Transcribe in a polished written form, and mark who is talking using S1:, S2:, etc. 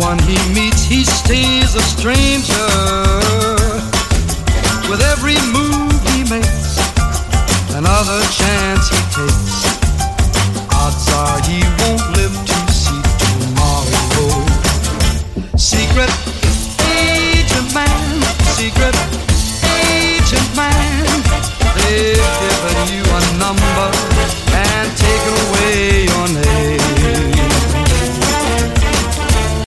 S1: Everyone he meets, he stays a stranger. With every move he makes, another chance he takes, odds are he won't live to see tomorrow. Secret